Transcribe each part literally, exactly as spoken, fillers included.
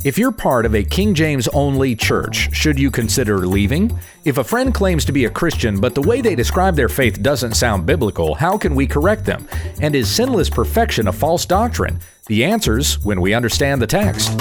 If you're part of a King James only church, should you consider leaving? If a friend claims to be a Christian, but the way they describe their faith doesn't sound biblical, how can we correct them? And is sinless perfection a false doctrine? The answers when we understand the text.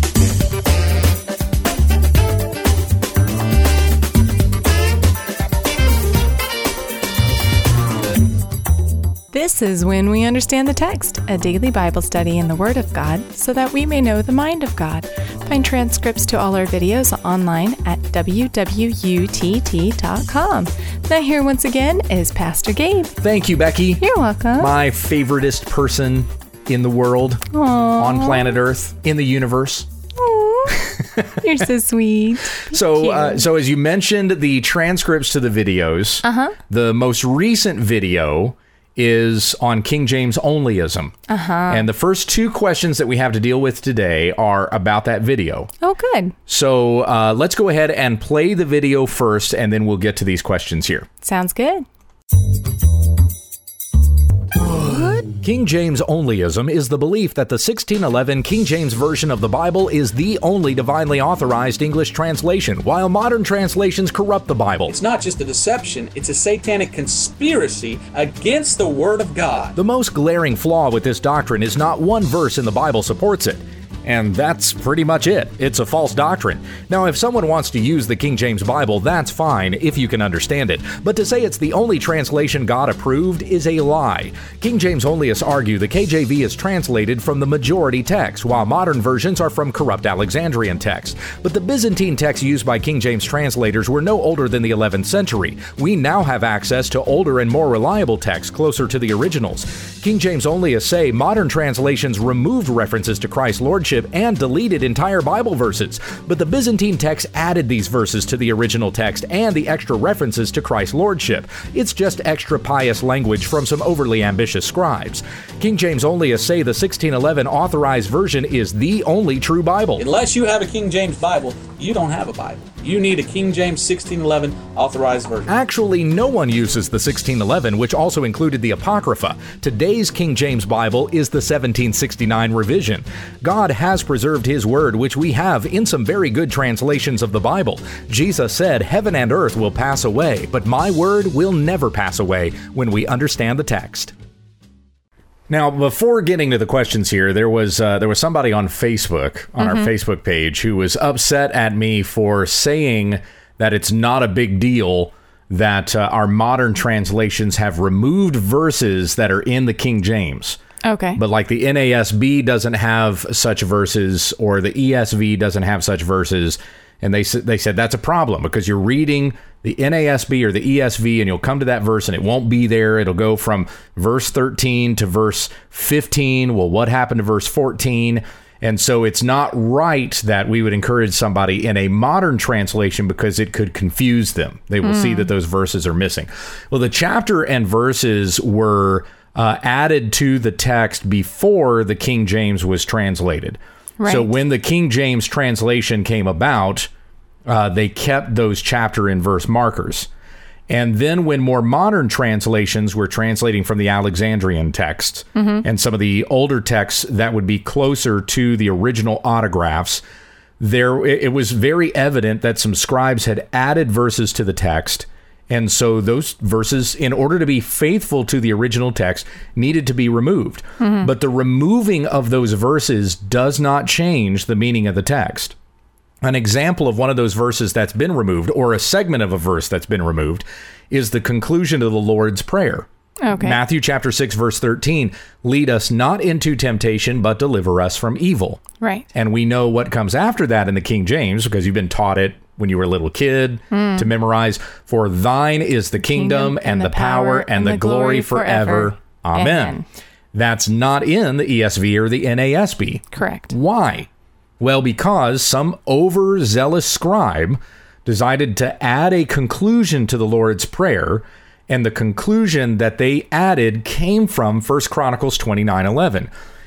This is When We Understand the Text, a daily Bible study in the Word of God so that we may know the mind of God. Find transcripts to all our videos online at w w u t t dot com. Now here once again is Pastor Gabe. Thank you, Becky. You're welcome. My favoritist person in the world, Aww. on planet Earth, in the universe. You're so sweet. So, uh, so as you mentioned, the transcripts to the videos, uh-huh. the most recent video is on King James onlyism. Uh-huh. And the first two questions that we have to deal with today are about that video. Oh, good. So uh, let's go ahead and play the video first, and then we'll get to these questions here. Sounds good. King James onlyism is the belief that the sixteen eleven King James Version of the Bible is the only divinely authorized English translation, while modern translations corrupt the Bible. It's not just a deception, it's a satanic conspiracy against the Word of God. The most glaring flaw with this doctrine is not one verse in the Bible supports it. And that's pretty much it. It's a false doctrine. Now, if someone wants to use the King James Bible, that's fine if you can understand it. But to say it's the only translation God approved is a lie. King James onlyists argue the K J V is translated from the majority text, while modern versions are from corrupt Alexandrian text. But the Byzantine texts used by King James translators were no older than the eleventh century. We now have access to older and more reliable texts closer to the originals. King James onlyists say modern translations removed references to Christ's lordship and deleted entire Bible verses, but the Byzantine text added these verses to the original text and the extra references to Christ's lordship. It's just extra pious language from some overly ambitious scribes. King James onlyists say the sixteen eleven authorized version is the only true Bible. Unless you have a King James Bible, you don't have a Bible. You need a King James sixteen eleven authorized version. Actually, no one uses the sixteen eleven, which also included the Apocrypha. Today's King James Bible is the seventeen sixty-nine revision. God has preserved His Word, which we have in some very good translations of the Bible. Jesus said, "Heaven and earth will pass away, but my word will never pass away," when we understand the text. Now, before getting to the questions here, there was uh, there was somebody on Facebook, on mm-hmm. our Facebook page, who was upset at me for saying that it's not a big deal that uh, our modern translations have removed verses that are in the King James. Okay. But like the N A S B doesn't have such verses, or the E S V doesn't have such verses. And they they said that's a problem because you're reading the N A S B or the E S V and you'll come to that verse and it won't be there. It'll go from verse thirteen to verse fifteen. Well, what happened to verse fourteen? And so it's not right that we would encourage somebody in a modern translation because it could confuse them. They will mm. see that those verses are missing. Well, the chapter and verses were uh, added to the text before the King James was translated. Right. So when the King James translation came about, uh, they kept those chapter and verse markers. And then when more modern translations were translating from the Alexandrian texts mm-hmm. and some of the older texts that would be closer to the original autographs, there it was very evident that some scribes had added verses to the text. And so those verses, in order to be faithful to the original text, needed to be removed. Mm-hmm. But the removing of those verses does not change the meaning of the text. An example of one of those verses that's been removed, or a segment of a verse that's been removed, is the conclusion of the Lord's Prayer. Okay. Matthew chapter six, verse thirteen, "Lead us not into temptation, but deliver us from evil." Right. And we know what comes after that in the King James, because you've been taught it when you were a little kid mm. to memorize. "For thine is the kingdom, kingdom and, and the power and, and the glory forever. forever. Amen. Amen." That's not in the E S V or the N A S B. Correct. Why? Well, because some overzealous scribe decided to add a conclusion to the Lord's Prayer, and the conclusion that they added came from First Chronicles twenty-nine eleven.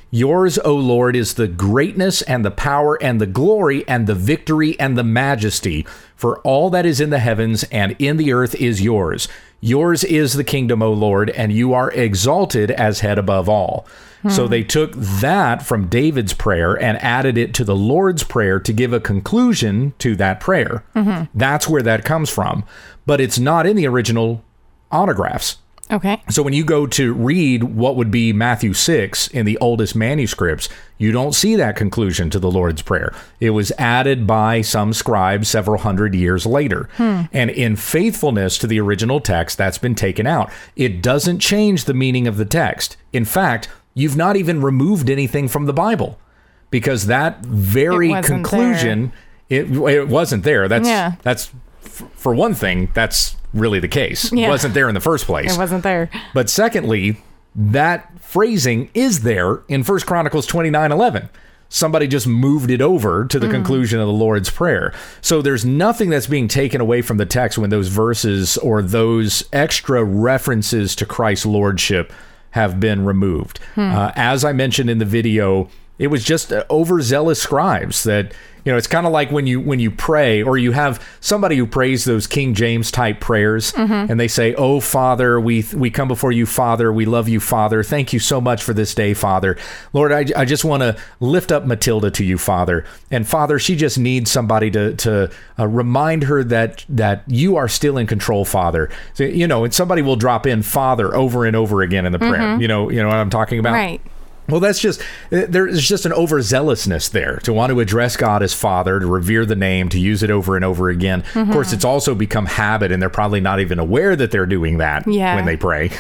Yours, O Lord, is the greatness and the power and the glory and the victory and the majesty, for all that is in the heavens and in the earth is yours. Yours is the kingdom, O Lord, and you are exalted as head above all. Hmm. So they took that from David's prayer and added it to the Lord's Prayer to give a conclusion to that prayer. Mm-hmm. That's where that comes from. But it's not in the original autographs. Okay. So when you go to read what would be Matthew six in the oldest manuscripts, you don't see that conclusion to the Lord's Prayer. It was added by some scribes several hundred years later. Hmm. And in faithfulness to the original text, that's been taken out. It doesn't change the meaning of the text. In fact, you've not even removed anything from the Bible, because that very conclusion, it, it wasn't there. That's yeah. that's for one thing, that's really the case. Yeah. It wasn't there in the first place. It wasn't there. But secondly, that phrasing is there in First Chronicles twenty-nine eleven. Somebody just moved it over to the mm. conclusion of the Lord's Prayer. So there's nothing that's being taken away from the text when those verses or those extra references to Christ's lordship have been removed. Hmm. Uh, as I mentioned in the video, it was just uh, overzealous scribes that, you know, it's kind of like when you when you pray, or you have somebody who prays those King James type prayers, mm-hmm. and they say, "Oh, Father, we we come before you, Father. We love you, Father. Thank you so much for this day, Father. Lord, I, I just want to lift up Matilda to you, Father. And Father, she just needs somebody to to uh, remind her that that you are still in control, Father." So, you know, and somebody will drop in Father over and over again in the prayer. Mm-hmm. You know, you know what I'm talking about? Right. Well, that's just, there's just an overzealousness there to want to address God as Father, to revere the name, to use it over and over again. Mm-hmm. Of course, it's also become habit, and they're probably not even aware that they're doing that yeah. when they pray.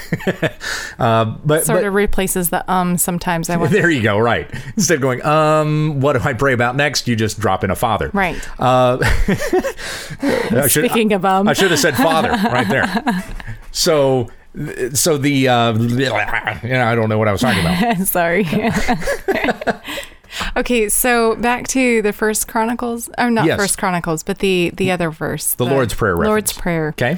uh, but Sort but, of replaces the um sometimes. I want. There you go, right. Instead of going, um, what do I pray about next? You just drop in a Father. Right. Uh, I should, Speaking of um. I should have said Father right there. So... So the, uh, you know, I don't know what I was talking about. Sorry. Okay, so back to the First Chronicles, or not yes. First Chronicles, but the, the other verse. The, the Lord's Prayer reference. Lord's Prayer. Okay.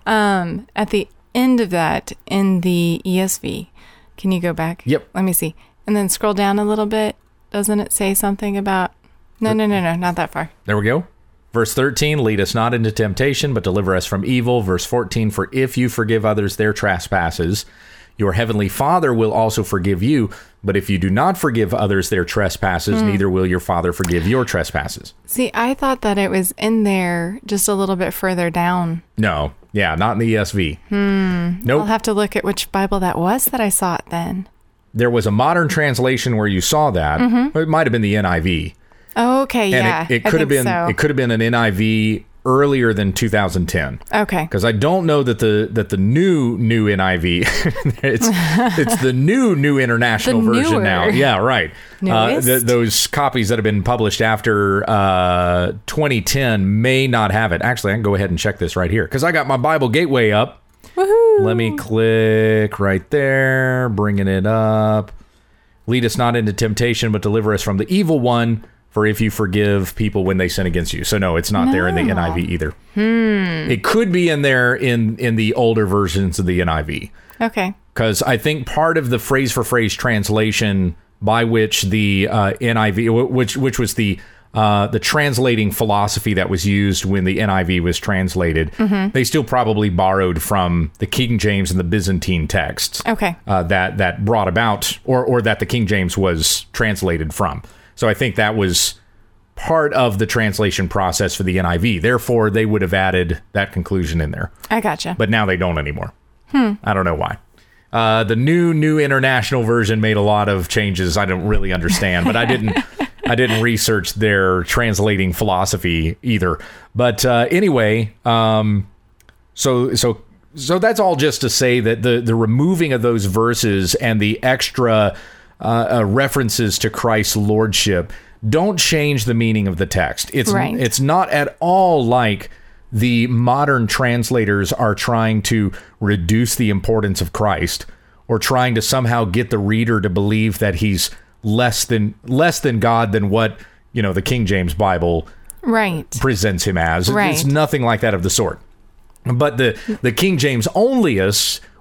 Um, at the end of that, in the E S V, can you go back? Yep. Let me see. And then scroll down a little bit. Doesn't it say something about, no, no, no, no, not that far. There we go. Verse thirteen, lead us not into temptation, but deliver us from evil. Verse fourteen, for if you forgive others their trespasses, your heavenly Father will also forgive you. But if you do not forgive others their trespasses, mm. neither will your Father forgive your trespasses. See, I thought that it was in there just a little bit further down. No. Yeah, not in the E S V. Hmm. Nope. I'll have to look at which Bible that was that I saw it then. There was a modern translation where you saw that. Mm-hmm. It might have been the N I V. Oh, okay, and yeah. it, it could have been so. it could have been an N I V earlier than two thousand ten. Okay. Because I don't know that the that the new new N I V it's it's the new new international the version newer. now. Yeah, right. Uh, th- those copies that have been published after uh, twenty ten may not have it. Actually, I can go ahead and check this right here because I got my Bible Gateway up. Woohoo. Let me click right there, bringing it up. Lead us not into temptation, but deliver us from the evil one. For if you forgive people when they sin against you. So no, it's not no. there in the N I V either. Hmm. It could be in there in, in the older versions of the N I V. Okay. Because I think part of the phrase for phrase translation by which the uh, N I V, which which was the uh, the translating philosophy that was used when the N I V was translated, mm-hmm. they still probably borrowed from the King James and the Byzantine texts. Okay. Uh, that that brought about, or or that the King James was translated from. So I think that was part of the translation process for the N I V. Therefore, they would have added that conclusion in there. I gotcha. But now they don't anymore. Hmm. I don't know why. Uh, the new new international version made a lot of changes I don't really understand, but I didn't I didn't research their translating philosophy either. But uh, anyway, um, so so so that's all just to say that the the removing of those verses and the extra Uh, uh, references to Christ's lordship don't change the meaning of the text. It's right. It's not at all like the modern translators are trying to reduce the importance of Christ or trying to somehow get the reader to believe that he's less than less than God than what, you know, the King James Bible right. presents him as. Right. It's nothing like that of the sort. But the the King James onlyists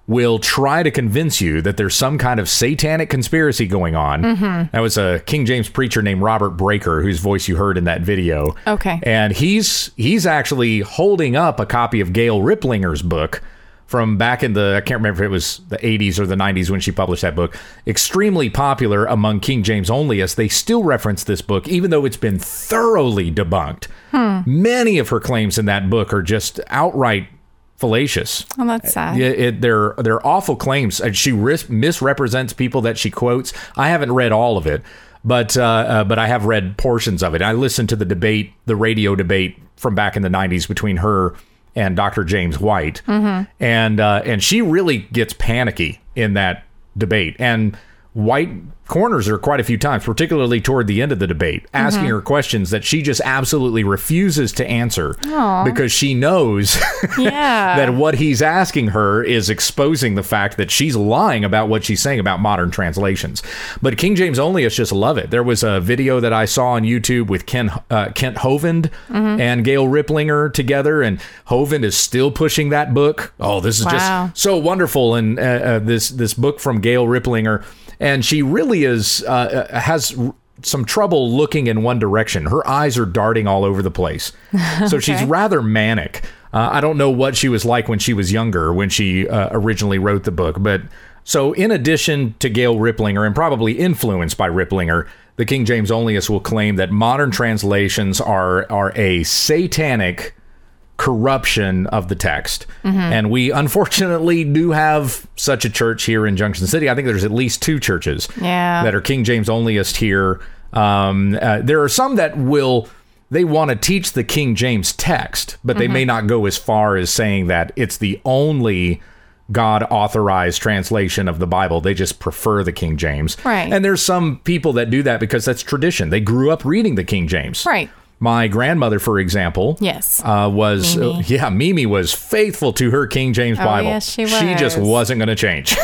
will try to convince you that there's some kind of satanic conspiracy going on. Mm-hmm. That was a King James preacher named Robert Breaker, whose voice you heard in that video. Okay. And he's he's actually holding up a copy of Gail Riplinger's book from back in the, I can't remember if it was the eighties or the nineties when she published that book. Extremely popular among King James onlyists. They still reference this book, even though it's been thoroughly debunked. Hmm. Many of her claims in that book are just outright fallacious. Oh, that's sad. It, it, they're, they're awful claims. She ris- misrepresents people that she quotes. I haven't read all of it, but uh, uh, but I have read portions of it. I listened to the debate, the radio debate from back in the nineties between her and Doctor James White. Mm-hmm. And uh, and she really gets panicky in that debate. And White corners her quite a few times, particularly toward the end of the debate, asking mm-hmm. her questions that she just absolutely refuses to answer. Aww. Because she knows yeah. that what he's asking her is exposing the fact that she's lying about what she's saying about modern translations. But King James onlyists just love it. There was a video that I saw on YouTube with Ken, uh, Kent Hovind mm-hmm. and Gail Riplinger together, and Hovind is still pushing that book. Oh, this is wow. just so wonderful. And uh, uh, this this book from Gail Riplinger. And she really is uh, has some trouble looking in one direction. Her eyes are darting all over the place. So okay. she's rather manic. Uh, I don't know what she was like when she was younger, when she uh, originally wrote the book. But so in addition to Gail Riplinger, and probably influenced by Riplinger, the King James onlyists will claim that modern translations are are a satanic corruption of the text. Mm-hmm. And we unfortunately do have such a church here in Junction City. I think there's at least two churches yeah. that are King James onlyist here. Um, uh, there are some that will, they want to teach the King James text, but they mm-hmm. may not go as far as saying that it's the only God authorized translation of the Bible. They just prefer the King James. Right. And there's some people that do that because that's tradition. They grew up reading the King James. Right. My grandmother, for example, yes, uh, was, Mimi. Uh, yeah, Mimi was faithful to her King James oh, Bible. Yes, she was. She just wasn't going to change.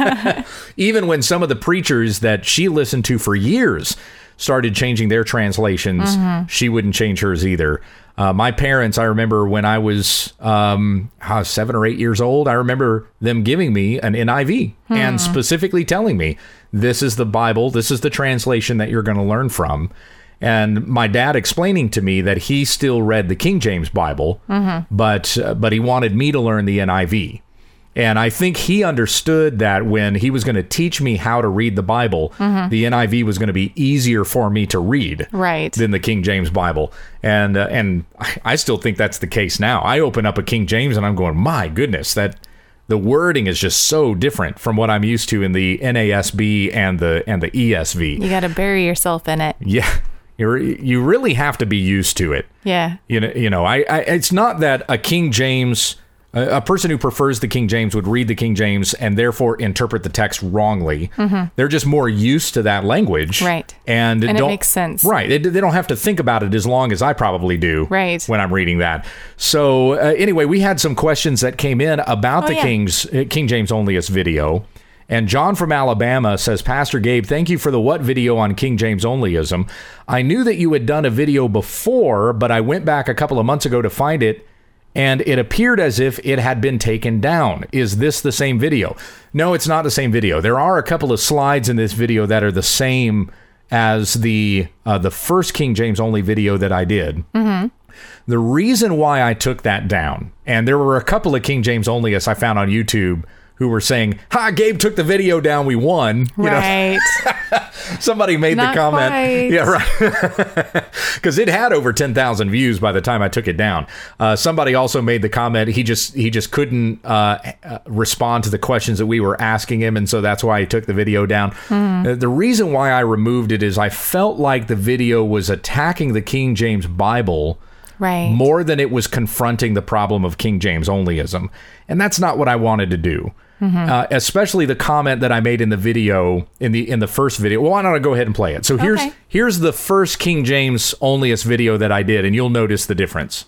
Even when some of the preachers that she listened to for years started changing their translations, mm-hmm. she wouldn't change hers either. Uh, my parents, I remember when I was um, seven or eight years old, I remember them giving me an N I V hmm. and specifically telling me, this is the Bible, this is the translation that you're going to learn from. And my dad explaining to me that he still read the King James Bible, mm-hmm. but uh, but he wanted me to learn the N I V. And I think he understood that when he was going to teach me how to read the Bible, mm-hmm. the N I V was going to be easier for me to read right. than the King James Bible. And uh, and I still think that's the case now. I open up a King James and I'm going, my goodness, that the wording is just so different from what I'm used to in the N A S B and the and the E S V. You got to bury yourself in it. Yeah. You're, you really have to be used to it. Yeah. You know, you know, I, I it's not that a King James, a, a person who prefers the King James would read the King James and therefore interpret the text wrongly. Mm-hmm. They're just more used to that language. Right. And, and don't, it makes sense. Right. They, they don't have to think about it as long as I probably do. Right. When I'm reading that. So uh, anyway, we had some questions that came in about oh, the yeah. King's uh, King James onlyist video. And John from Alabama says, Pastor Gabe, thank you for the what video on King James onlyism. I knew that you had done a video before, but I went back a couple of months ago to find it, and it appeared as if it had been taken down. Is this the same video? No, it's not the same video. There are a couple of slides in this video that are the same as the uh, the first King James only video that I did. Mm-hmm. The reason why I took that down, and there were a couple of King James onlyists I found on YouTube who were saying, ha, Gabe took the video down, we won. You right. know? Somebody made Not the comment. Quite. Yeah, right. Because it had over ten thousand views by the time I took it down. Uh, somebody also made the comment, he just he just couldn't uh, uh, respond to the questions that we were asking him, and so that's why he took the video down. Mm. Uh, the reason why I removed it is I felt like the video was attacking the King James Bible right. more than it was confronting the problem of King James onlyism. And that's not what I wanted to do. Mm-hmm. Uh, especially the comment that I made in the video, in the in the first video. Well, why don't I go ahead and play it? So here's okay. here's the first King James onlyist video that I did, and you'll notice the difference.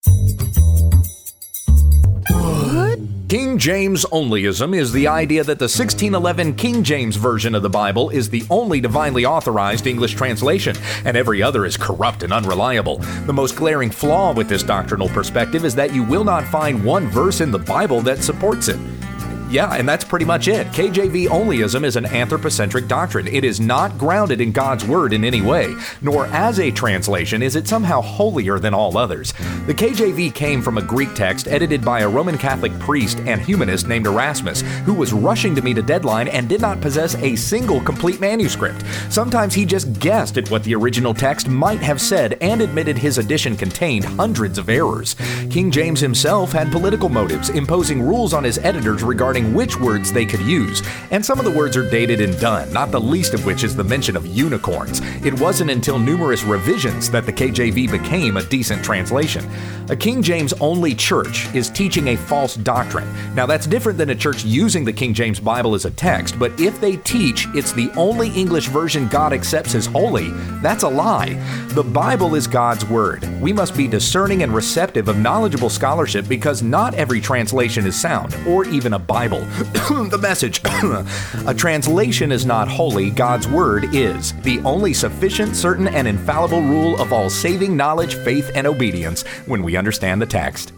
What? King James onlyism is the idea that the sixteen eleven King James version of the Bible is the only divinely authorized English translation, and every other is corrupt and unreliable. The most glaring flaw with this doctrinal perspective is that you will not find one verse in the Bible that supports it. Yeah, and that's pretty much it. K J V onlyism is an anthropocentric doctrine. It is not grounded in God's word in any way, nor as a translation is it somehow holier than all others. The K J V came from a Greek text edited by a Roman Catholic priest and humanist named Erasmus, who was rushing to meet a deadline and did not possess a single complete manuscript. Sometimes he just guessed at what the original text might have said and admitted his edition contained hundreds of errors. King James himself had political motives, imposing rules on his editors regarding which words they could use. And some of the words are dated and done, not the least of which is the mention of unicorns. It wasn't until numerous revisions that the K J V became a decent translation. A King James only church is teaching a false doctrine. Now that's different than a church using the King James Bible as a text, but if they teach it's the only English version God accepts as holy, that's a lie. The Bible is God's word. We must be discerning and receptive of knowledgeable scholarship because not every translation is sound, or even a Bible. The message. A translation is not holy, God's word is. The only sufficient, certain, and infallible rule of all saving knowledge, faith, and obedience when we understand the text.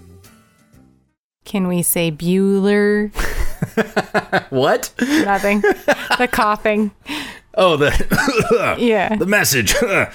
Can we say Bueller? What? Nothing. The coughing. Oh, the yeah. The message.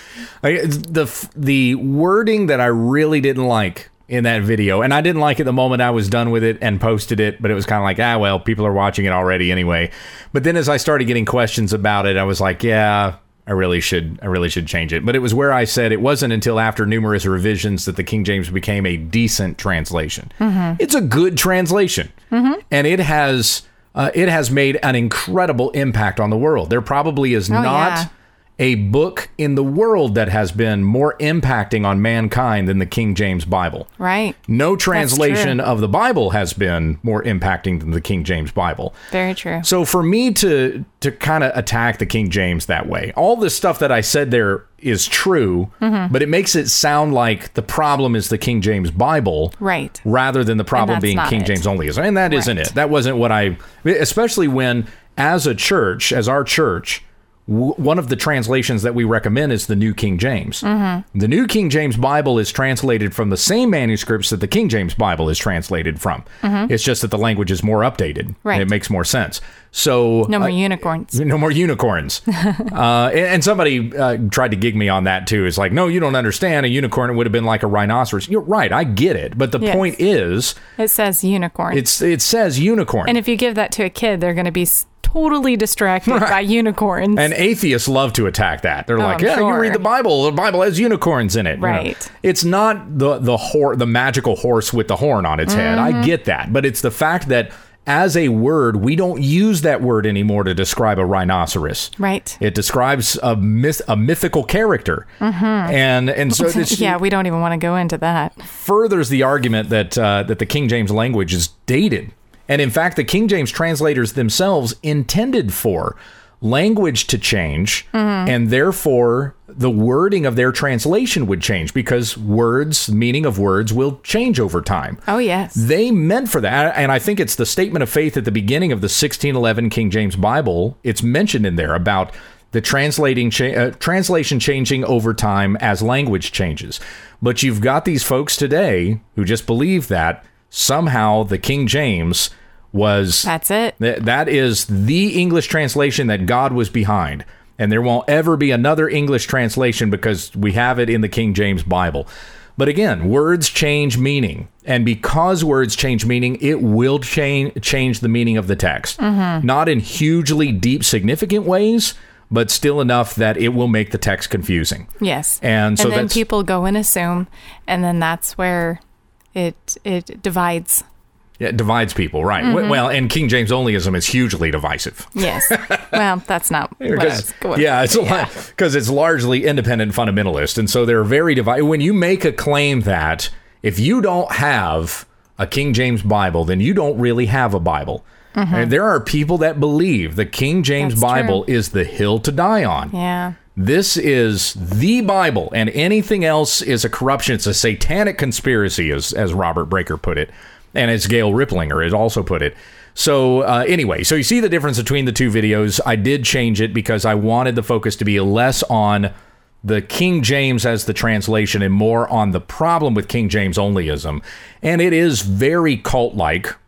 the the wording that I really didn't like in that video, and I didn't like it the moment I was done with it and posted it, but it was kind of like, ah, well, people are watching it already anyway. But then as I started getting questions about it, I was like, yeah, I really should I really should change it. But it was where I said it wasn't until after numerous revisions that the King James became a decent translation. Mm-hmm. It's a good translation, mm-hmm. and it has uh, it has made an incredible impact on the world. There probably is oh, not yeah. a book in the world that has been more impacting on mankind than the King James Bible. Right. No translation of the Bible has been more impacting than the King James Bible. Very true. So for me to to kind of attack the King James that way, all the stuff that I said there is true, mm-hmm. but it makes it sound like the problem is the King James Bible, right? Rather than the problem being King it. James only. And that right. isn't it. That wasn't what I, especially when as a church, as our church, one of the translations that we recommend is the New King James. Mm-hmm. The New King James Bible is translated from the same manuscripts that the King James Bible is translated from. Mm-hmm. It's just that the language is more updated. Right. And it makes more sense. So no more uh, unicorns. No more unicorns. uh, and, and somebody uh, tried to gig me on that too. It's like, no, you don't understand. A unicorn would have been like a rhinoceros. You're right. I get it. But the yes. point is, it says unicorn. It's it says unicorn. And if you give that to a kid, they're going to be totally distracted right. by unicorns. And atheists love to attack that. They're oh, like, I'm yeah, sure. you read the Bible. The Bible has unicorns in it. Right. You know, it's not the the hor- the magical horse with the horn on its head. Mm-hmm. I get that. But it's the fact that as a word, we don't use that word anymore to describe a rhinoceros. Right. It describes a myth, a mythical character. Mm-hmm. And and so this, yeah, we don't even want to go into that. Furthers the argument that uh, that the King James language is dated. And in fact, the King James translators themselves intended for language to change, mm-hmm. and therefore the wording of their translation would change because words, meaning of words, will change over time. Oh, yes. They meant for that. And I think it's the statement of faith at the beginning of the sixteen eleven King James Bible. It's mentioned in there about the translating cha- uh, translation changing over time as language changes. But you've got these folks today who just believe that somehow the King James was... That's it. Th- that is the English translation that God was behind. And there won't ever be another English translation because we have it in the King James Bible. But again, words change meaning. And because words change meaning, it will change change the meaning of the text. Mm-hmm. Not in hugely deep, significant ways, but still enough that it will make the text confusing. Yes. And so and then that's, people go and assume, and then that's where it it divides. It divides people, right. Mm-hmm. Well, and King James onlyism is hugely divisive. Yes. Well, that's not what I was going Yeah, it's because yeah. it's largely independent fundamentalist. And so they're very divided. When you make a claim that if you don't have a King James Bible, then you don't really have a Bible. Mm-hmm. And there are people that believe the King James that's Bible true. Is the hill to die on. Yeah. This is the Bible, and anything else is a corruption. It's a satanic conspiracy, as, as Robert Breaker put it. And as Gail Ripplinger has also put it. So uh, anyway, so you see the difference between the two videos. I did change it because I wanted the focus to be less on the King James as the translation and more on the problem with King James onlyism. And it is very cult-like.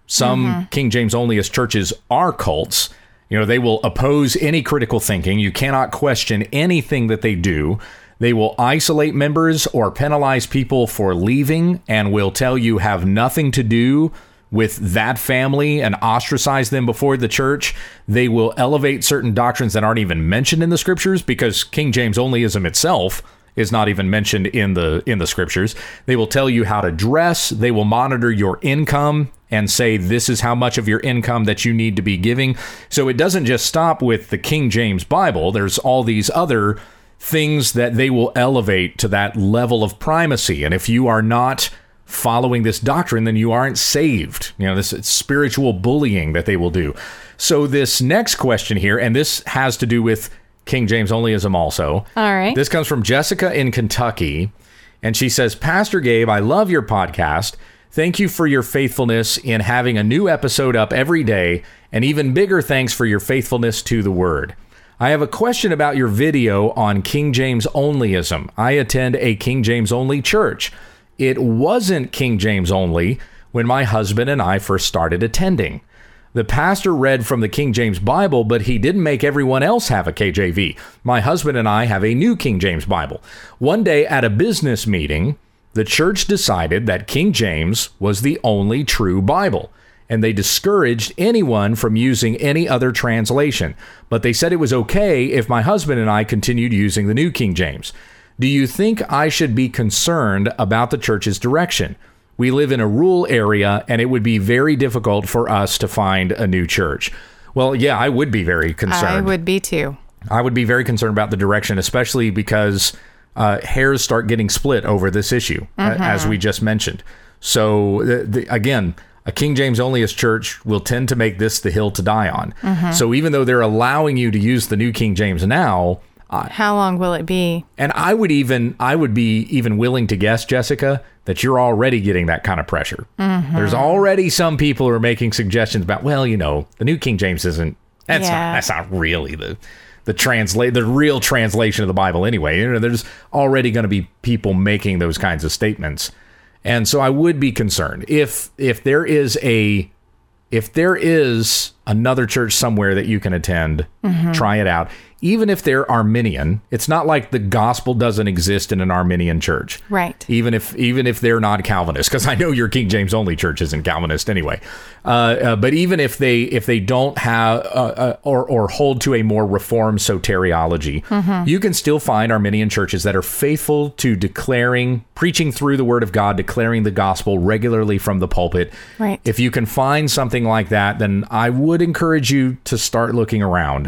Some mm-hmm. King James onlyist churches are cults. You know, they will oppose any critical thinking. You cannot question anything that they do. They will isolate members or penalize people for leaving and will tell you have nothing to do with that family and ostracize them before the church. They will elevate certain doctrines that aren't even mentioned in the scriptures because King James onlyism itself is not even mentioned in the in the scriptures. They will tell you how to dress. They will monitor your income and say this is how much of your income that you need to be giving. So it doesn't just stop with the King James Bible. There's all these other things that they will elevate to that level of primacy. And if you are not following this doctrine, then you aren't saved. You know, this it's spiritual bullying that they will do. So this next question here, and this has to do with King James onlyism also. All right. This comes from Jessica in Kentucky. And she says, Pastor Gabe, I love your podcast. Thank you for your faithfulness in having a new episode up every day. And even bigger thanks for your faithfulness to the word. I have a question about your video on King James onlyism. I attend a King James only church. It wasn't King James only when my husband and I first started attending. The pastor read from the King James Bible, but he didn't make everyone else have a K J V. My husband and I have a new King James Bible. One day at a business meeting, the church decided that King James was the only true Bible, and they discouraged anyone from using any other translation. But they said it was okay if my husband and I continued using the New King James. Do you think I should be concerned about the church's direction? We live in a rural area, and it would be very difficult for us to find a new church. Well, yeah, I would be very concerned. I would be too. I would be very concerned about the direction, especially because uh, hairs start getting split over this issue, mm-hmm. as we just mentioned. So, the, the, again, a King James onlyist church will tend to make this the hill to die on. Mm-hmm. So even though they're allowing you to use the New King James now, uh, how long will it be? And I would even I would be even willing to guess, Jessica, that you're already getting that kind of pressure. Mm-hmm. There's already some people who are making suggestions about, well, you know, the New King James isn't that's yeah. not that's not really the the translate the real translation of the Bible anyway. You know, there's already going to be people making those kinds of statements. And so I would be concerned if if there is a if there is another church somewhere that you can attend, mm-hmm. try it out. Even if they're Arminian, it's not like the gospel doesn't exist in an Arminian church. Right. Even if even if they're not Calvinist, because I know your King James only church isn't Calvinist anyway. Uh, uh, but even if they if they don't have uh, uh, or or hold to a more Reformed soteriology, mm-hmm. you can still find Arminian churches that are faithful to declaring, preaching through the Word of God, declaring the gospel regularly from the pulpit. Right. If you can find something like that, then I would encourage you to start looking around.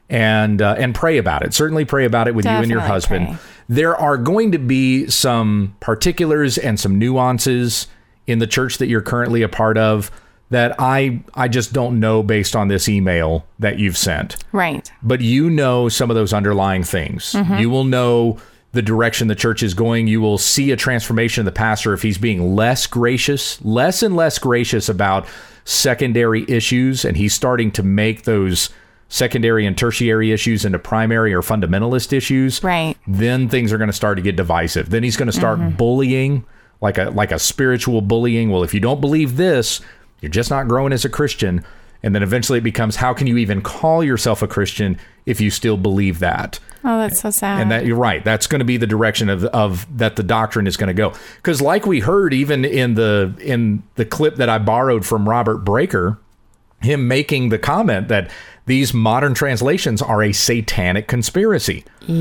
And uh, and pray about it. Certainly pray about it with Definitely you and your husband. pray. There are going to be some particulars and some nuances in the church that you're currently a part of that I I just don't know based on this email that you've sent. Right. But you know some of those underlying things. Mm-hmm. You will know the direction the church is going. You will see a transformation of the pastor if he's being less gracious, less and less gracious about secondary issues, and he's starting to make those secondary and tertiary issues into primary or fundamentalist issues, right? Then things are going to start to get divisive. Then he's going to start mm-hmm. bullying, like a like a spiritual bullying. Well, if you don't believe this, you're just not growing as a Christian. And then eventually it becomes, how can you even call yourself a Christian if you still believe that? Oh, that's so sad. And that you're right. That's going to be the direction of of that the doctrine is going to go. Because like we heard even in the in the clip that I borrowed from Robert Breaker, him making the comment that these modern translations are a satanic conspiracy.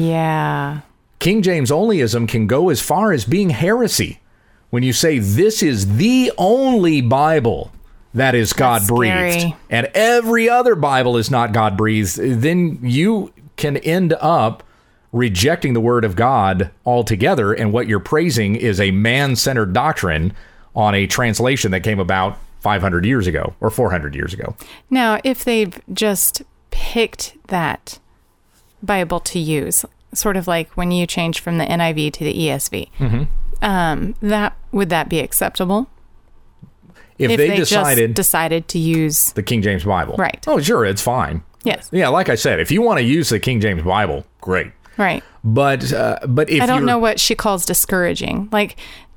Yeah. King James onlyism can go as far as being heresy. When you say this is the only Bible that is God-breathed, and every other Bible is not God-breathed, then you can end up rejecting the Word of God altogether, and what you're praising is a man-centered doctrine on a translation that came about five hundred years ago or four hundred years ago. Now, if they've just picked that Bible to use, sort of like when you change from the N I V to the E S V, mm-hmm. um, that would that be acceptable? If, if they, they decided just decided to use the King James Bible, right? Oh, sure, it's fine. Yes. Yeah, like I said, if you want to use the King James Bible, great. Right. But uh, but if I don't you're, know what she calls discouraging, like.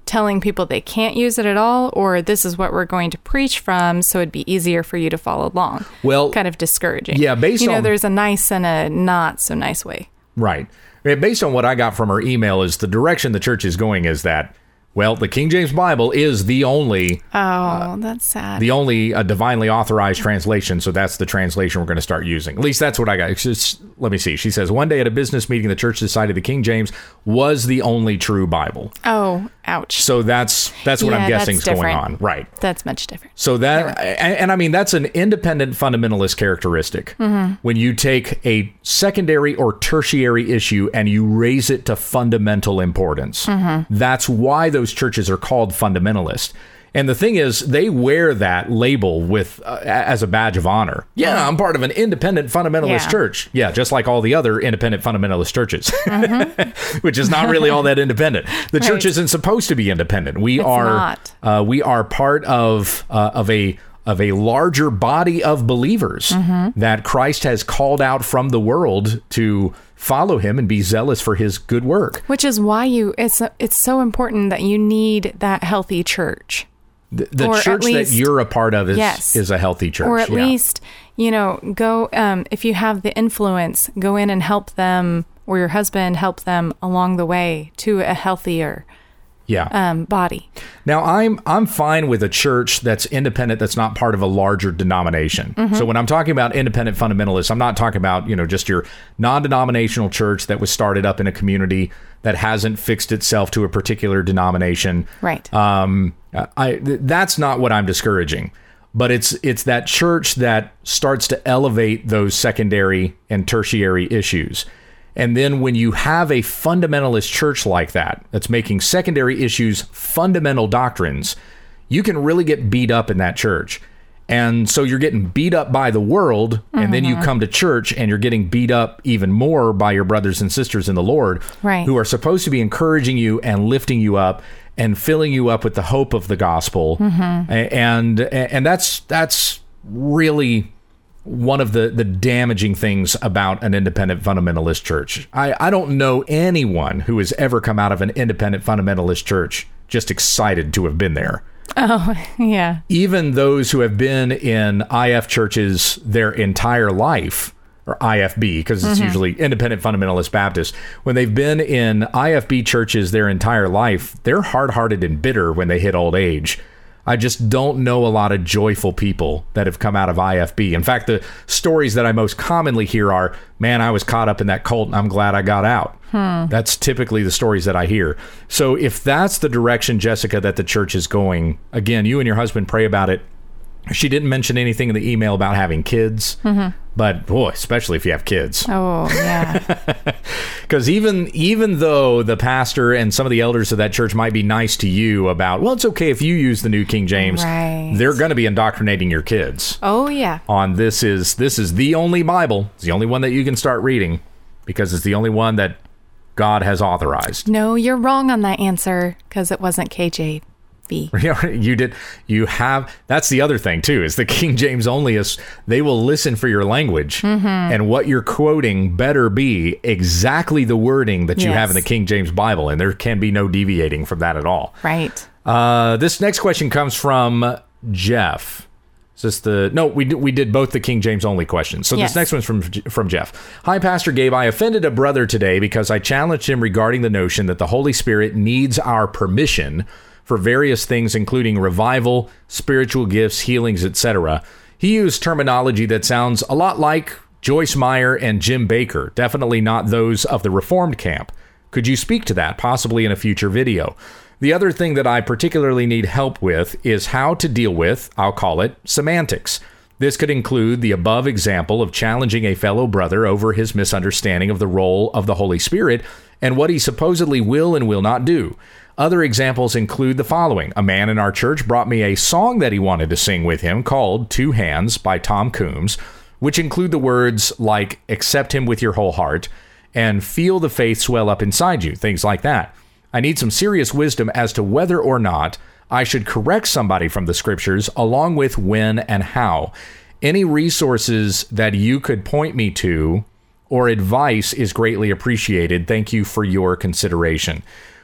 telling people they can't use it at all, or this is what we're going to preach from, so it'd be easier for you to follow along. Well, kind of discouraging. Yeah, based you know, on, there's a nice and a not so nice way. Right. Based on what I got from her email, is the direction the church is going is that, well, the King James Bible is the only Oh, uh, that's sad. the only uh, divinely authorized translation, so that's the translation we're going to start using. At least that's what I got. It's just, let me see. She says, one day at a business meeting, the church decided the King James was the only true Bible. Oh, ouch. So that's that's what Yeah, I'm guessing is that's going different. on. Right. That's much different. So that, and, and I mean, that's an independent fundamentalist characteristic. Mm-hmm. When you take a secondary or tertiary issue and you raise it to fundamental importance, Mm-hmm. that's why those churches are called fundamentalist. And the thing is, they wear that label with uh, as a badge of honor. Yeah, I'm part of an independent fundamentalist Yeah. church. Yeah, just like all the other independent fundamentalist churches, Mm-hmm. which is not really all that independent. The church Right. isn't supposed to be independent. We It's are not. Uh, we are part of uh, of a of a larger body of believers Mm-hmm. that Christ has called out from the world to follow him and be zealous for his good work. Which is why you it's it's so important that you need that healthy church. The, the Or at church least- that you're a part of is Yes. is a healthy church. Or at yeah. least, you know, go, um, if you have the influence, go in and help them, or your husband help them along the way to a healthier yeah. um, body. Now, I'm I'm fine with a church that's independent, that's not part of a larger denomination. Mm-hmm. So when I'm talking about independent fundamentalists, I'm not talking about, you know, just your non-denominational church that was started up in a community that hasn't fixed itself to a particular denomination. Right. Um, I th- that's not what I'm discouraging. But it's it's that church that starts to elevate those secondary and tertiary issues. And then when you have a fundamentalist church like that, that's making secondary issues fundamental doctrines, you can really get beat up in that church. And so you're getting beat up by the world, and then you come to church and you're getting beat up even more by your brothers and sisters in the Lord, Right. who are supposed to be encouraging you and lifting you up and filling you up with the hope of the gospel. Mm-hmm. A- And and that's that's really one of the, the damaging things about an independent fundamentalist church. I, I don't know anyone who has ever come out of an independent fundamentalist church just excited to have been there. Oh, yeah. Even those who have been in I F churches their entire life, or I F B, because it's usually Independent Fundamentalist Baptist, when they've been in I F B churches their entire life, they're hard-hearted and bitter when they hit old age. I just don't know a lot of joyful people that have come out of I F B. In fact, the stories that I most commonly hear are, man, I was caught up in that cult and I'm glad I got out. Hmm. That's typically the stories that I hear. So if that's the direction, Jessica, that the church is going, again, you and your husband pray about it. She didn't mention anything in the email about having kids, mm-hmm. but boy, especially if you have kids. Oh, yeah. Because even even though the pastor and some of the elders of that church might be nice to you about, well, it's okay if you use the New King James, Right. they're going to be indoctrinating your kids Oh, yeah. on this is this is the only Bible. It's the only one that you can start reading because it's the only one that God has authorized. No, you're wrong on that answer because it wasn't K J V. You did. You have. That's the other thing too. Is the King James onlyists? They will listen for your language, Mm-hmm. and what you're quoting better be exactly the wording that you Yes. have in the King James Bible, and there can be no deviating from that at all. Right. Uh, this next question comes from Jeff. Is this the no? We did, we did both the King James only questions. So Yes. this next one's from from Jeff. Hi, Pastor Gabe. I offended a brother today because I challenged him regarding the notion that the Holy Spirit needs our permission for various things, including revival, spiritual gifts, healings, et cetera. He used terminology that sounds a lot like Joyce Meyer and Jim Baker, definitely not those of the Reformed camp. Could you speak to that, possibly in a future video? The other thing that I particularly need help with is how to deal with, I'll call it, semantics. This could include the above example of challenging a fellow brother over his misunderstanding of the role of the Holy Spirit and what he supposedly will and will not do. Other examples include the following. A man in our church brought me a song that he wanted to sing with him called Two Hands by Tom Coombs, which include the words like accept him with your whole heart and feel the faith swell up inside you, things like that. I need some serious wisdom as to whether or not I should correct somebody from the scriptures, along with when and how. Any resources that you could point me to or advice is greatly appreciated. Thank you for your consideration.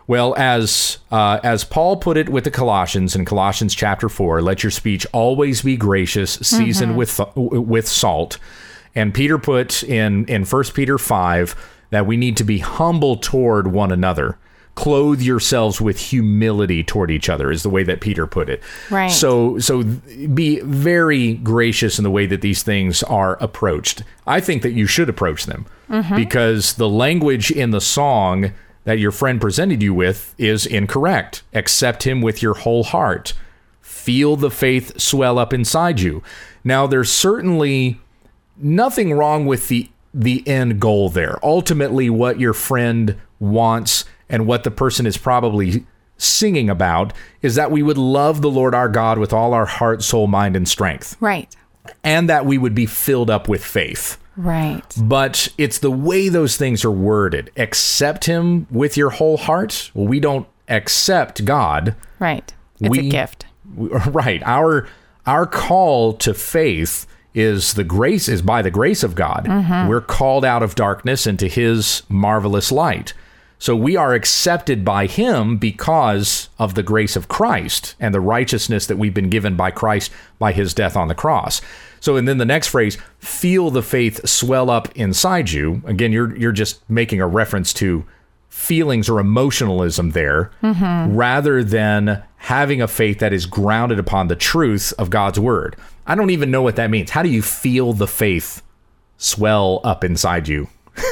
Well, as uh, as Paul put it with the Colossians in Colossians chapter four, let your speech always be gracious, seasoned mm-hmm. with with salt. And Peter put in in First Peter five that we need to be humble toward one another. Clothe yourselves with humility toward each other is the way that Peter put it. Right. So so be very gracious in the way that these things are approached. I think that you should approach them mm-hmm. because the language in the song that your friend presented you with is incorrect. Accept him with your whole heart. Feel the faith swell up inside you. Now, there's certainly nothing wrong with the the end goal there. Ultimately, what your friend wants and what the person is probably singing about is that we would love the Lord our God with all our heart, soul, mind, and strength. Right. And that we would be filled up with faith. Right. But it's the way those things are worded. Accept him with your whole heart. Well, we don't accept God. Right. It's we, a gift. Right. Our our call to faith is the grace is by the grace of God. Mm-hmm. We're called out of darkness into his marvelous light. So we are accepted by him because of the grace of Christ and the righteousness that we've been given by Christ by his death on the cross. So, and then the next phrase, feel the faith swell up inside you. Again, you're you're just making a reference to feelings or emotionalism there, mm-hmm. rather than having a faith that is grounded upon the truth of God's word. I don't even know what that means. How do you feel the faith swell up inside you?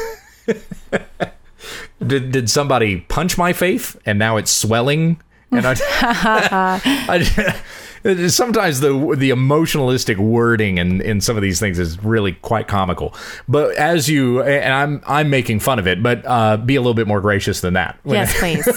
Did did somebody punch my faith and now it's swelling? And I, I, sometimes the the emotionalistic wording in, in some of these things is really quite comical. But as you and I'm I'm making fun of it, but uh, be a little bit more gracious than that. When, yes,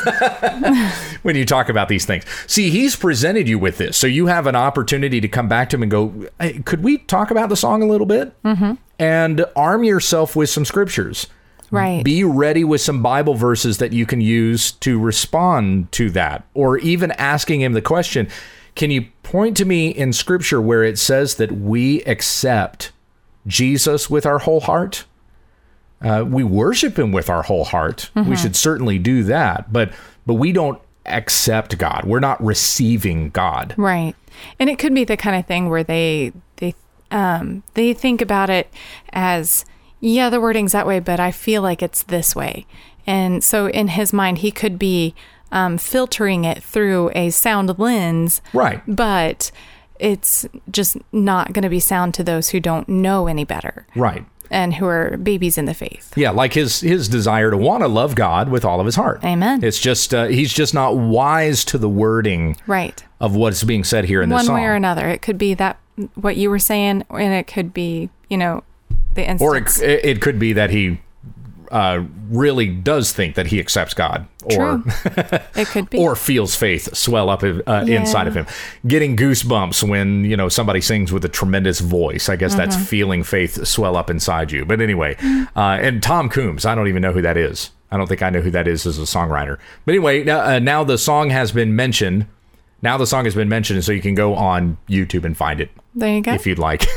please. When you talk about these things, see, he's presented you with this, so you have an opportunity to come back to him and go, hey, could we talk about the song a little bit? Mm-hmm. And arm yourself with some scriptures. Right. Be ready with some Bible verses that you can use to respond to that, or even asking him the question, can you point to me in Scripture where it says that we accept Jesus with our whole heart? Uh, we worship him with our whole heart. Mm-hmm. We should certainly do that, but but we don't accept God. We're not receiving God. Right. And it could be the kind of thing where they they um, they think about it as, yeah, the wording's that way, but I feel like it's this way. And so in his mind, he could be um, filtering it through a sound lens. Right. But it's just not going to be sound to those who don't know any better. Right. And who are babies in the faith. Yeah, like his his desire to want to love God with all of his heart. Amen. It's just, uh, he's just not wise to the wording right. of what's being said here in One this song. One way or another. It could be that, what you were saying, and it could be, you know, the instance. Or it, it could be that he uh, really does think that he accepts God. Or it could be. Or feels faith swell up uh, yeah. inside of him. Getting goosebumps when, you know, somebody sings with a tremendous voice. I guess mm-hmm. that's feeling faith swell up inside you. But anyway, uh, and Tom Coombs, I don't even know who that is. I don't think I know who that is as a songwriter. But anyway, now, uh, now the song has been mentioned. Now the song has been mentioned, so you can go on YouTube and find it. There you go. If you'd like.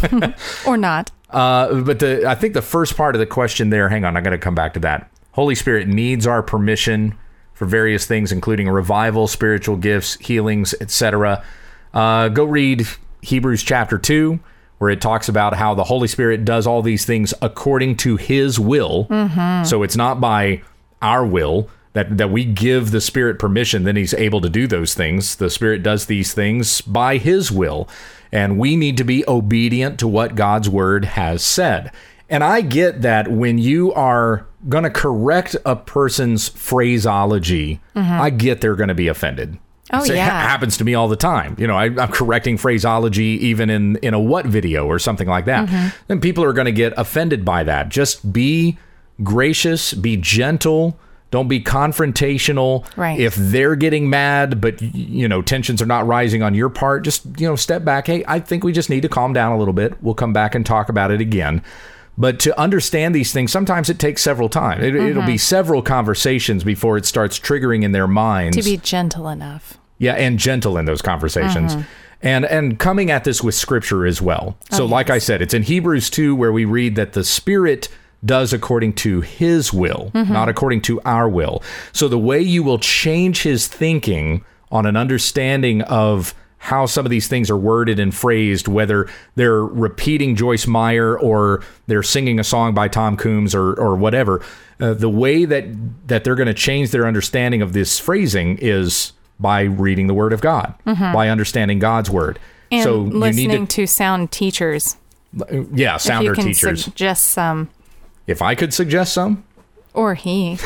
Or not. Uh, but the I think the first part of the question there, hang on, I'm going to come back to that. Holy Spirit needs our permission for various things, including revival, spiritual gifts, healings, et cetera. Uh, go read Hebrews chapter two, where it talks about how the Holy Spirit does all these things according to his will. Mm-hmm. So it's not by our will that, that we give the Spirit permission, then he's able to do those things. The Spirit does these things by his will. And we need to be obedient to what God's word has said. And I get that when you are going to correct a person's phraseology, mm-hmm. I get they're going to be offended. Oh, it yeah. ha- happens to me all the time. You know, I, I'm correcting phraseology even in, in a what video or something like that. Mm-hmm. And people are going to get offended by that. Just be gracious, be gentle. Don't be confrontational. Right. If they're getting mad, but, you know, tensions are not rising on your part, just, you know, step back. Hey, I think we just need to calm down a little bit. We'll come back and talk about it again. But to understand these things, sometimes it takes several times. It, mm-hmm. It'll be several conversations before it starts triggering in their minds. To be gentle enough. Yeah, and gentle in those conversations. Mm-hmm. And and coming at this with Scripture as well. So oh, like yes. I said, it's in Hebrews two where we read that the Spirit does according to his will, mm-hmm. not according to our will. So the way you will change his thinking on an understanding of how some of these things are worded and phrased, whether they're repeating Joyce Meyer or they're singing a song by Tom Coombs or or whatever, uh, the way that that they're going to change their understanding of this phrasing is by reading the Word of God, mm-hmm. by understanding God's Word. And so listening you need to, to sound teachers. Yeah, sounder if you can teachers. Suggest some. If I could suggest some. Or he.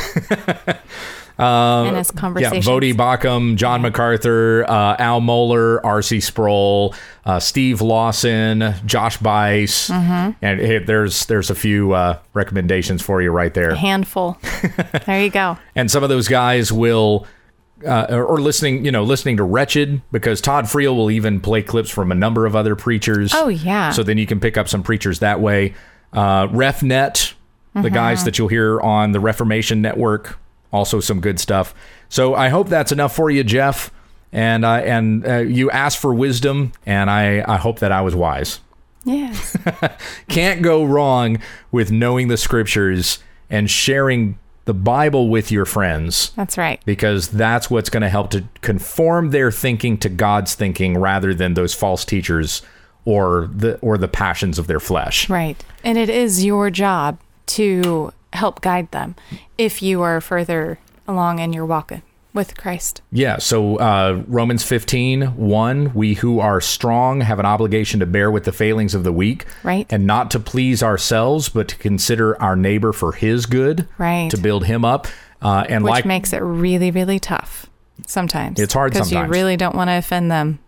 Uh, in his conversations. Yeah, Vodi Bakum, John MacArthur, uh, Al Mohler, R C Sproul, uh, Steve Lawson, Josh Bice, mm-hmm. and hey, there's there's a few uh, recommendations for you right there. A handful. There you go. And some of those guys will, uh, or, or listening, you know, listening to Wretched, because Todd Friel will even play clips from a number of other preachers. Oh yeah. So then you can pick up some preachers that way. Uh, RefNet, mm-hmm. the guys that you'll hear on the Reformation Network. Also some good stuff. So I hope that's enough for you, Jeff. And uh, and uh, you asked for wisdom, and I, I hope that I was wise. Yes. Can't go wrong with knowing the scriptures and sharing the Bible with your friends. That's right. Because that's what's going to help to conform their thinking to God's thinking rather than those false teachers or the or the passions of their flesh. Right. And it is your job to help guide them if you are further along in your walk with Christ. Yeah, so uh, Romans fifteen, one, we who are strong have an obligation to bear with the failings of the weak. Right. And not to please ourselves, but to consider our neighbor for his good. Right. To build him up. Uh, and Which like, makes it really, really tough sometimes. It's hard sometimes. Because you really don't want to offend them.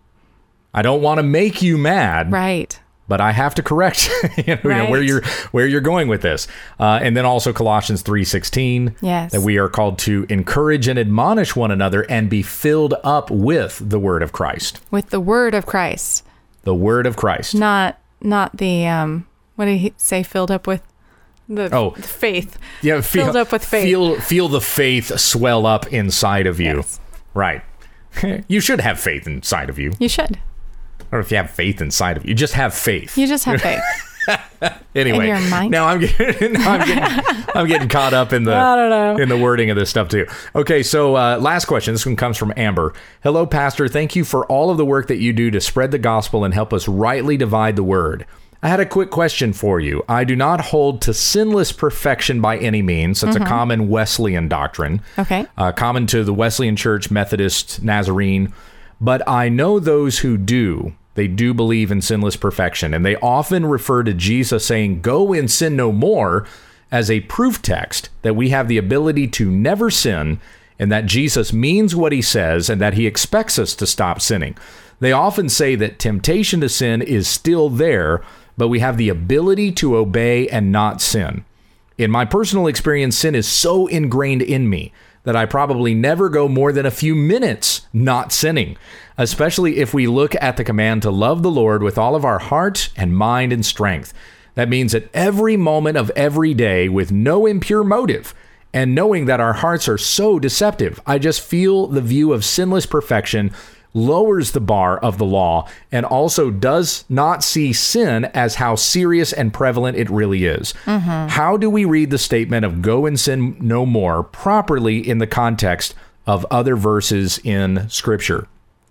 I don't want to make you mad. Right. But I have to correct you know, right. where you're where you're going with this. Uh, and then also Colossians three sixteen, yes. that we are called to encourage and admonish one another and be filled up with the word of Christ. With the word of Christ. The word of Christ. Not not the, um, what did he say, filled up with? The, oh, the faith. Yeah, feel, filled up with faith. Feel, feel the faith swell up inside of you. Yes. Right. You should have faith inside of you. You should. Or if you have faith inside of you, you just have faith. You just have faith. Anyway, in your mind? now I'm getting, now I'm getting, I'm getting caught up in the, I don't know. in the wording of this stuff too. Okay, so uh, last question. This one comes from Amber. Hello, Pastor. Thank you for all of the work that you do to spread the gospel and help us rightly divide the word. I had a quick question for you. I do not hold to sinless perfection by any means. That's mm-hmm. a common Wesleyan doctrine. Okay. Uh, common to the Wesleyan Church, Methodist, Nazarene. But I know those who do. They do believe in sinless perfection, and they often refer to Jesus saying, "Go and sin no more," as a proof text that we have the ability to never sin, and that Jesus means what he says, and that he expects us to stop sinning. They often say that temptation to sin is still there, but we have the ability to obey and not sin. In my personal experience, sin is so ingrained in me that I probably never go more than a few minutes not sinning, especially if we look at the command to love the Lord with all of our heart and mind and strength. That means at every moment of every day with no impure motive, and knowing that our hearts are so deceptive, I just feel the view of sinless perfection lowers the bar of the law and also does not see sin as how serious and prevalent it really is. Mm-hmm. How do we read the statement of "go and sin no more" properly in the context of other verses in Scripture?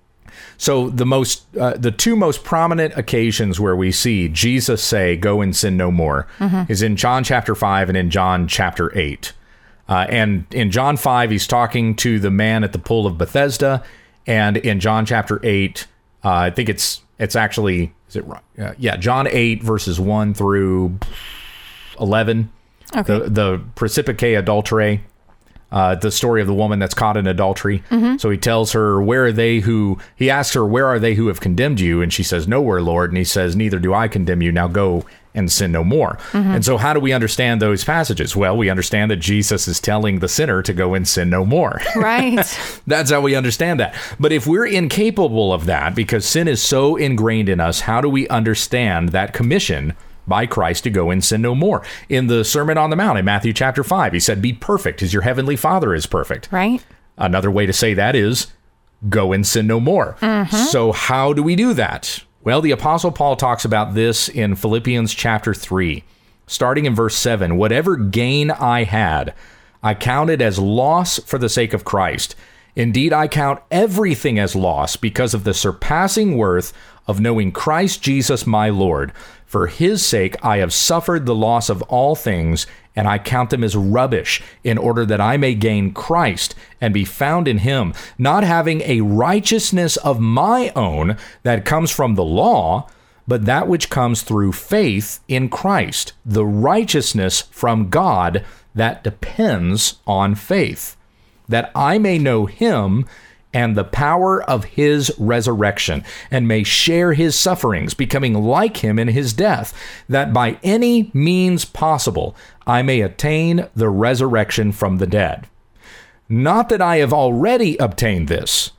So the most, uh, the two most prominent occasions where we see Jesus say "go and sin no more" mm-hmm. is in John chapter five and in John chapter eight. Uh, and in John five, he's talking to the man at the pool of Bethesda. And in John chapter eight, uh, I think it's it's actually, is it right? Uh, yeah, John eight, verses one through eleven. Okay. The, the Precipitae Adulterae, uh, the story of the woman that's caught in adultery. Mm-hmm. So he tells her, where are they who, he asks her, where are they who have condemned you? And she says, nowhere, Lord. And he says, neither do I condemn you. Now go and sin no more. Mm-hmm. And so how do we understand those passages? Well, we understand that Jesus is telling the sinner to go and sin no more. Right. That's how we understand that. But if we're incapable of that, because sin is so ingrained in us, how do we understand that commission by Christ to go and sin no more? In the Sermon on the Mount in Matthew chapter five, he said, be perfect as your heavenly Father is perfect. Right. Another way to say that is go and sin no more. Mm-hmm. So how do we do that? Well, the Apostle Paul talks about this in Philippians chapter three. starting in verse seven, whatever gain I had, I counted as loss for the sake of Christ. Indeed, I count everything as loss because of the surpassing worth of knowing Christ Jesus my Lord. For his sake I have suffered the loss of all things, and I count them as rubbish, in order that I may gain Christ and be found in him, not having a righteousness of my own that comes from the law, but that which comes through faith in Christ, the righteousness from God that depends on faith, that I may know him and the power of his resurrection, and may share his sufferings, becoming like him in his death, that by any means possible I may attain the resurrection from the dead. Not that I have already obtained this,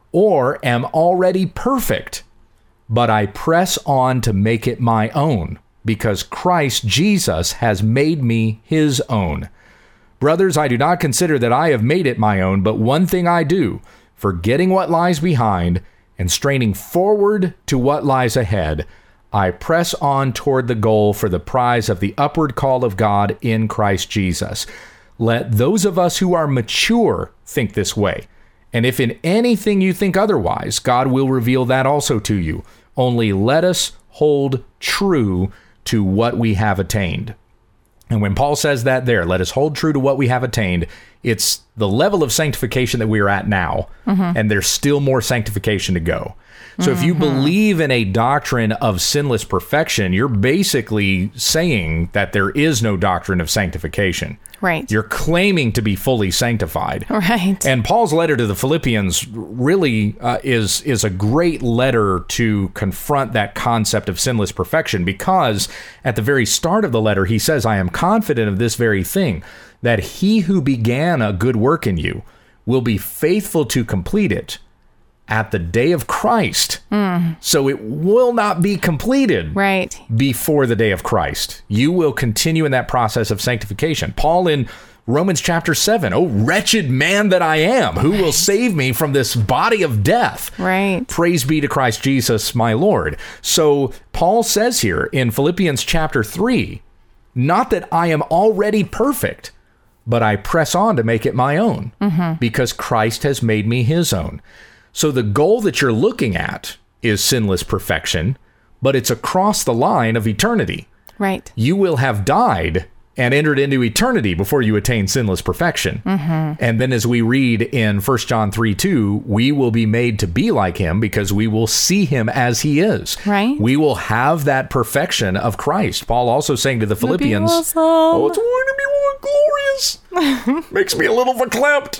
or am already perfect, but I press on to make it my own, because Christ Jesus has made me his own. Brothers, I do not consider that I have made it my own, but one thing I do, forgetting what lies behind and straining forward to what lies ahead, I press on toward the goal for the prize of the upward call of God in Christ Jesus. Let those of us who are mature think this way. And if in anything you think otherwise, God will reveal that also to you. Only let us hold true to what we have attained. And when Paul says that there, let us hold true to what we have attained, it's the level of sanctification that we are at now, mm-hmm. and there's still more sanctification to go. So mm-hmm. if you believe in a doctrine of sinless perfection, you're basically saying that there is no doctrine of sanctification. Right. You're claiming to be fully sanctified. Right. And Paul's letter to the Philippians really uh, is is a great letter to confront that concept of sinless perfection, because at the very start of the letter, he says, I am confident of this very thing, that he who began a good work in you will be faithful to complete it at the day of Christ. Mm. So it will not be completed right before the day of Christ. You will continue in that process of sanctification. Paul in Romans chapter seven, oh, wretched man that I am, who will save me from this body of death? Right. Praise be to Christ Jesus, my Lord. So Paul says here in Philippians chapter three, not that I am already perfect, but I press on to make it my own, mm-hmm. because Christ has made me his own. So the goal that you're looking at is sinless perfection, but it's across the line of eternity. Right. You will have died and entered into eternity before you attain sinless perfection. Mm-hmm. And then as we read in First John three two, we will be made to be like him because we will see him as he is. Right. We will have that perfection of Christ. Paul also saying to the Philippians, awesome. oh, it's going to be more glorious. Makes me a little verklempt.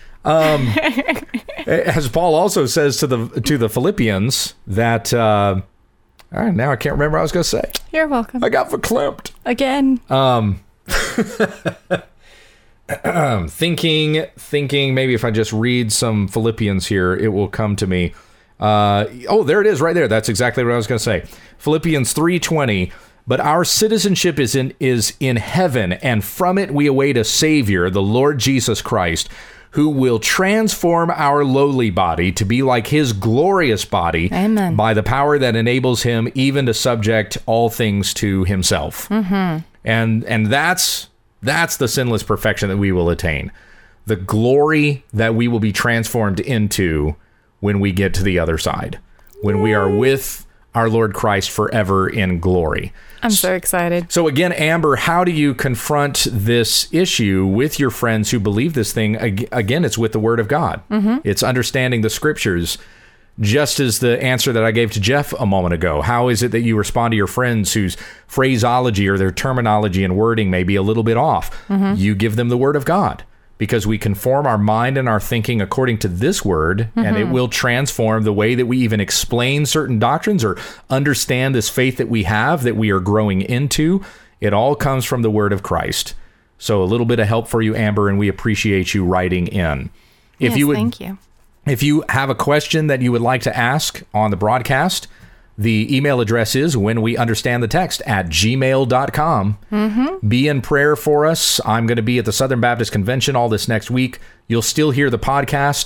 Um, as Paul also says to the to the Philippians that, uh, all right, now I can't remember what I was going to say. You're welcome. I got verklempt. Again. Um, thinking, thinking, maybe if I just read some Philippians here, it will come to me. Uh, oh, there it is right there. That's exactly what I was going to say. Philippians three twenty. But our citizenship is in is in heaven, and from it we await a Savior, the Lord Jesus Christ, who will transform our lowly body to be like his glorious body. Amen. By the power that enables him even to subject all things to himself. Mm-hmm. And and that's that's the sinless perfection that we will attain. The glory that we will be transformed into when we get to the other side, when we are with our Lord Christ forever in glory. I'm so excited. So again, Amber, how do you confront this issue with your friends who believe this thing? Again, it's with the Word of God. Mm-hmm. It's understanding the Scriptures, just as the answer that I gave to Jeff a moment ago. How is it that you respond to your friends whose phraseology or their terminology and wording may be a little bit off? Mm-hmm. You give them the Word of God, because we conform our mind and our thinking according to this word, mm-hmm. and it will transform the way that we even explain certain doctrines or understand this faith that we have, that we are growing into. It all comes from the word of Christ. So a little bit of help for you, Amber, and we appreciate you writing in. If yes, you would, thank you. If you have a question that you would like to ask on the broadcast, the email address is whenweunderstandthetext at gmail dot com. Mm-hmm. Be in prayer for us. I'm going to be at the Southern Baptist Convention all this next week. You'll still hear the podcast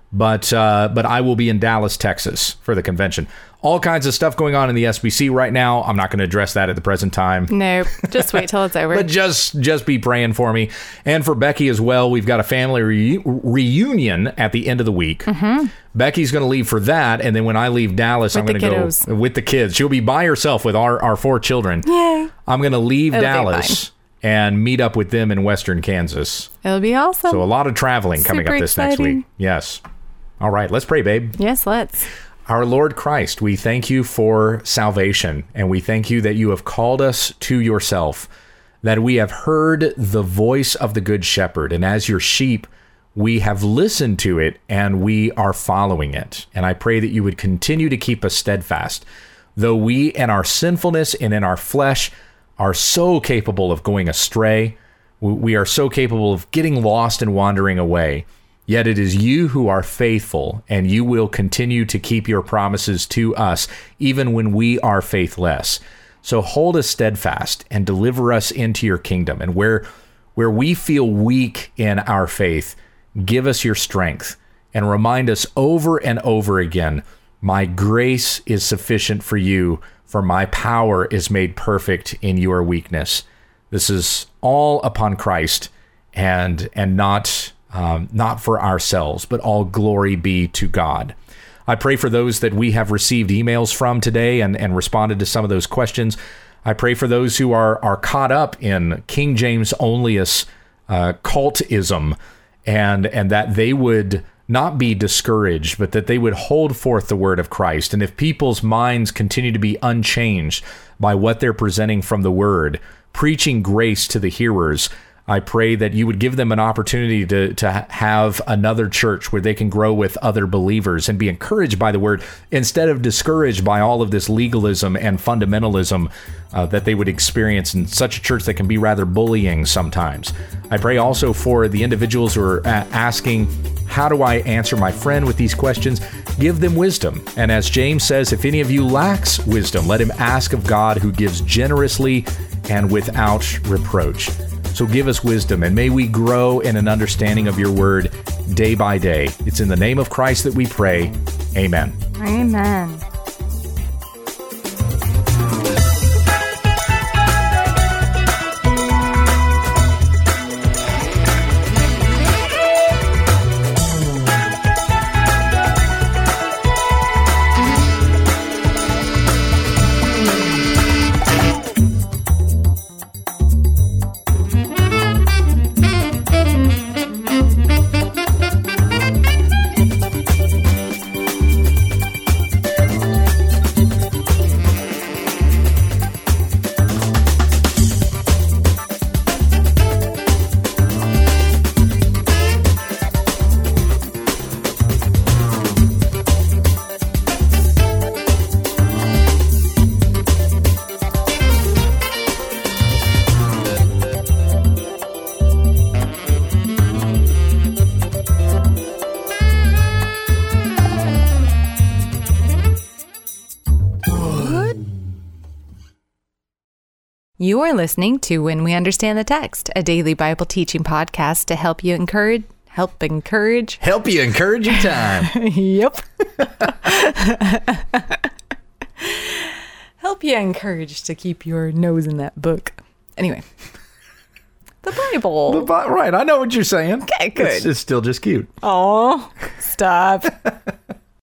But uh, but I will be in Dallas, Texas for the convention. All kinds of stuff going on in the S B C right now. I'm not going to address that at the present time. No, just wait till it's over. But just just be praying for me. And for Becky as well. We've got a family re- reunion at the end of the week. Mm-hmm. Becky's going to leave for that. And then when I leave Dallas, with I'm going to go with the kids. She'll be by herself with our, our four children. Yay. I'm going to leave It'll Dallas and meet up with them in Western Kansas. It'll be awesome. So a lot of traveling Super coming up this exciting. next week. Yes. All right, let's pray, babe. Yes, let's. Our Lord Christ, we thank you for salvation, and we thank you that you have called us to yourself, that we have heard the voice of the Good Shepherd, and as your sheep, we have listened to it, and we are following it. And I pray that you would continue to keep us steadfast, though we in our sinfulness and in our flesh are so capable of going astray. We are so capable of getting lost and wandering away. Yet it is you who are faithful, and you will continue to keep your promises to us, even when we are faithless. So hold us steadfast and deliver us into your kingdom. And where, where we feel weak in our faith, give us your strength and remind us over and over again, my grace is sufficient for you, for my power is made perfect in your weakness. This is all upon Christ and, and not... Um, not for ourselves, but all glory be to God. I pray for those that we have received emails from today and, and responded to some of those questions. I pray for those who are are caught up in King James onlyist uh, cultism, and and that they would not be discouraged, but that they would hold forth the word of Christ. And if people's minds continue to be unchanged by what they're presenting from the word, preaching grace to the hearers, I pray that you would give them an opportunity to, to have another church where they can grow with other believers and be encouraged by the word instead of discouraged by all of this legalism and fundamentalism uh, that they would experience in such a church that can be rather bullying sometimes. I pray also for the individuals who are uh, asking, how do I answer my friend with these questions? Give them wisdom. And as James says, if any of you lacks wisdom, let him ask of God, who gives generously and without reproach. So give us wisdom, and may we grow in an understanding of your word day by day. It's in the name of Christ that we pray. Amen. Amen. You're listening to When We Understand the Text, a daily Bible teaching podcast to help you encourage, help encourage, help you encourage your time. Yep. Help you encourage to keep your nose in that book. Anyway, the Bible. The Bi- right, I know what you're saying. Okay, good. It's, it's still just cute. Oh, stop.